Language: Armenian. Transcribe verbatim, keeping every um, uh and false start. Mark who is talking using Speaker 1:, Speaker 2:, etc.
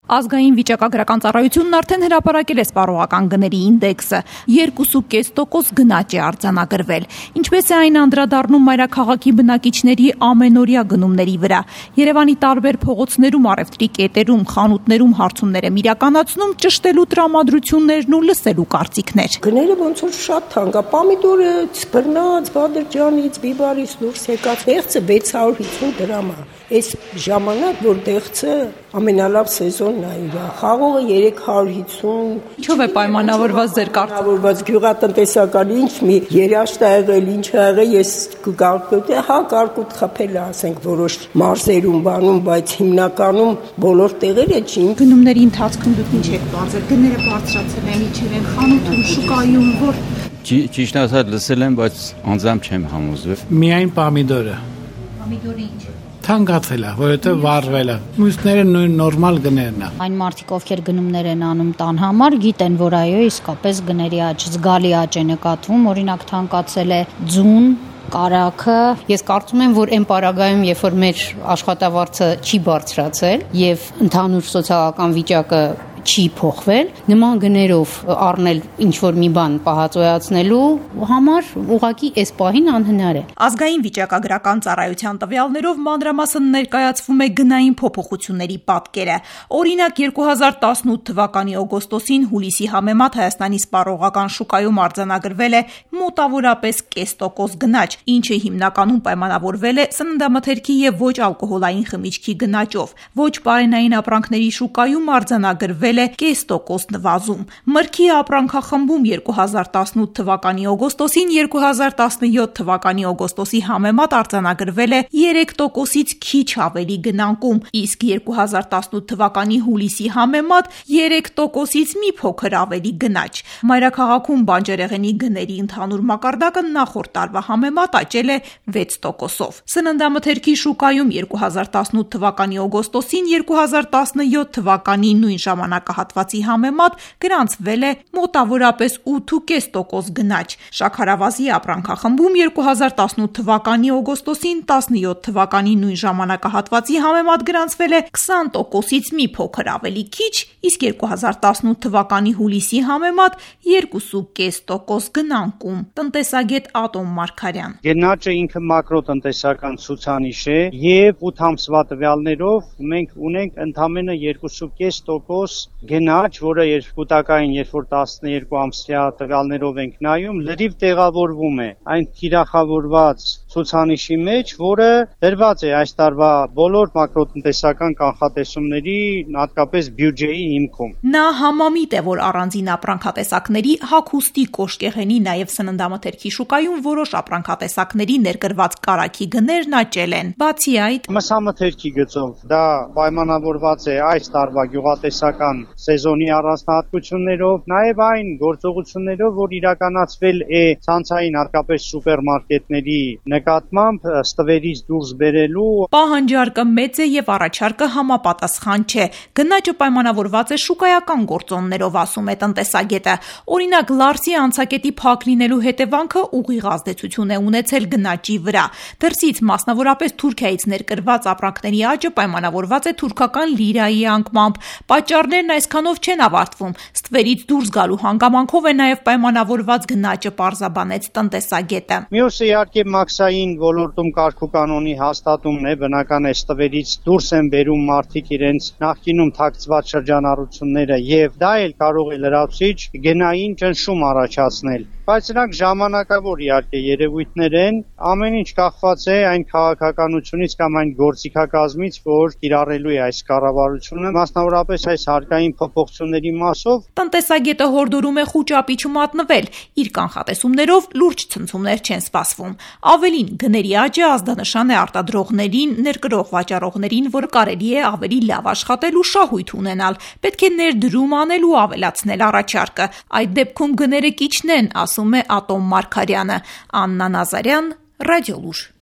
Speaker 1: Ազգային վիճակագրական ծառայությունն արդեն հրապարակել է սպառողական գների ինդեքսը, երկու կես տոկոս գնաճ է արձանագրվել։ Ինչպես է այն անդրադառնում մայրաքաղաքի բնակիչների ամենօրյա գնումների վրա։ Երևանի տարբեր փողոցներում, առևտրի կետերում, խանութներում հարցումներ եմ իրականացնում, ճշտելու տրամադրություններն ու լսելու կարծիքներ։
Speaker 2: Գները ոնց որ շատ թանկ է, պամիդորը բռնած, Բադրջանից, Բիբարից դուրս եկած, դեղցը վեց հարյուր հիսուն դրամ է։ Այս ժամանակ, որ դեղցը ամենալավ սեզոնն է իր, խաղողը երեք հարյուր հիսուն։
Speaker 1: Ինչով է պայմանավորված ձեր կարծիքը։
Speaker 2: Պայմանավորված գյուղատնտեսական ինչ մի երաշտ է եղել, ինչ է եղել, ես կգարկոտ, հա կարկոտ խփել է, ասենք որոշ մարզերում բանում, բայց հիմնականում բոլոր տեղերը չի։
Speaker 1: Գնումների ընթացքում դուք ինչ եք բարձր, գները բարձրացել են, իջել են խանութում, շուկայում, որ
Speaker 3: Ճիշտ ասած լսել եմ, բայց անձամբ չեմ համոզվել։
Speaker 4: Միայն պամիդորը։
Speaker 1: Պամիդորը ինչ։
Speaker 4: Թանկացել է, որովհետև վառվել է։ Մյուսները նույն նորմալ գներն է։
Speaker 5: Այն մարդիկ, ովքեր գնումներ են անում տան համար, գիտեն, որ այո, իսկապես գների աճ, զգալի աճ է նկատվում, օրինակ թանկացել է ձուն, կարագը։ Ես կարծում եմ, որ այն պարագայում, երբ որ մեր աշխատավարձը չի բարձրացել եւ ընդհանուր սոցիալական վիճակը չի փոխվել, նման գներով առնել ինչ-որ մի բան պահածոյացնելու համար ուղղակի այս պահին անհնար է։
Speaker 1: Ազգային վիճակագրական ծառայության տվյալներով մանրամասն ներկայացվում է գնային փոփոխությունների պատկերը։ Օրինակ երկու հազար տասնութ թվականի օգոստոսին հուլիսի համեմատ Հայաստանի սպառողական շուկայում արձանագրվել է մոտավորապես կես տոկոս գնաճ, ինչը հիմնականում պայմանավորվել է սննդամթերքի եւ ոչ ալկոհոլային խմիչքի գնաճով։ Ոչ պարենային ապրանքների շուկայում արձանագրվել կես տոկոս նվազում։ Մրգի ապրանքախմբում երկու հազար տասնութ թվականի օգոստոսին երկու հազար տասնյոթ թվականի օգոստոսի համեմատ արձանագրվել է երեք տոկոսից քիչ ավելի գնանկում, իսկ երկու հազար տասնութ թվականի հուլիսի համեմատ երեք տոկոսից մի փոքր ավելի գնաճ։ Մայրաքաղաքում բանջարեղենի գների ընդհանուր մակարդակը նախորդ տարվա համեմատ աճել է վեց տոկոսով։ Սննդամթերքի շուկայում երկու հազար տասնութ թվականի օգոստոսին երկու հազար տասնյոթ թվականի նույն ժամանակահատվածի համեմատ գրանցվել է մոտավորապես ութ կես տոկոս գնաճ։ Շաքարավազի ապրանքախմբում երկու հազար տասնութ թվականի օգոստոսին տասնյոթ թվականի նույն ժամանակահատվածի համեմատ գրանցվել է քսան տոկոսից մի փոքր ավելի քիչ, իսկ երկու հազար տասնութ թվականի հուլիսի համեմատ երկու կես տոկոս գնանկում։ Տնտեսագետ Ատոմ Մարգարյան։
Speaker 6: Գնաճը ինքը մակրոտնտեսական ցուցանիշ է եւ ութ ամսվա տվյալներով մենք ունենք ընդամենը երկու կես տոկոս գնաճ, որը երկուտակային, երբ որ տասներկու ամսյա տվյալներով ենք նայում, լրիվ տեղավորվում է այն թիրախավորված ցուցանիշի մեջ, որը դրված է այս տարվա բոլոր մակրոտնտեսական կանխատեսումների, հատկապես բյուջեի հիմքում։
Speaker 1: Նա համամիտ է, որ առանձին ապրանքատեսակների հագուստի, կոշկեղենի, նաև սննդամթերքի շուկայում որոշ ապրանքատեսակների ներկրված կարագի գներն աճել են։ Բացի այդ,
Speaker 6: մսամթերքի գծով դա պայմանավորված է այս տարվա գյուղատնտեսական սեզոնի առանձնահատկություններով, նաև այն գործողություններով, որ իրականացվել է ցանցային, հատկապես սուպերմարկետների նկատմամբ ստվերից դուրս բերելու։
Speaker 1: Պահանջարկը մեծ է եւ առաջարկը համապատասխան չէ։ Գնաճը պայմանավորված է շուկայական գործոններով, ասում է տնտեսագետը։ Օրինակ, Լարսի անցակետի փակ լինելու հետևանքը ուղիղ ազդեցություն է ունեցել գնաճի վրա։ Դրսից, մասնավորապես Թուրքիայից ներկրված ապրանքների աճը պայմանավորված է թուրքական լիրայի անկմամբ։ Պատճառներն այսքանով չեն ավարտվում։ Ստվերից դուրս գալու հանգամանքով է նաև պայմանավորված գնաճը, պարզաբանեց տնտեսագետը։
Speaker 6: Մյուսը իհարկե մաքսային ոլորտում կարգուկանոնի հաստատումն է, բնական է ստվերից դուրս են բերում մարդիկ իրենց նախկինում թաքցված շրջանառությունները եւ դա էլ կարող է լրացուցիչ գնային ճնշում առաջացնել։ Բայց նրանք ժամանակավոր իհարկե երևույթներ են, ամեն ինչ կախված է այն քաղաքականությունից կամ այն գործիքակազմից, որ կիրառելու է այս կառավարությունը, մասնավորապես այս հարկային փոփոխությունների մասով։
Speaker 1: Տնտեսագետը հորդորում է խուճապի չմատնվել, իր կանխատեսումներով լուրջ ցնցումներ չեն սպասվում։ Ավելին, գների աճը ազդանշան է արտադրողներին, ներկրող վաճառողներին, որ կարելի է ավելի լավ աշխատել ու շահույթ ունենալ, պետք է ներդրում անել ու ավելացնել առաջարկը։ Այդ դեպքում գները կիջնեն, ասում է Ատոմ Մարգարյանը։ Աննա Նազարյան, Ռադիոլուր։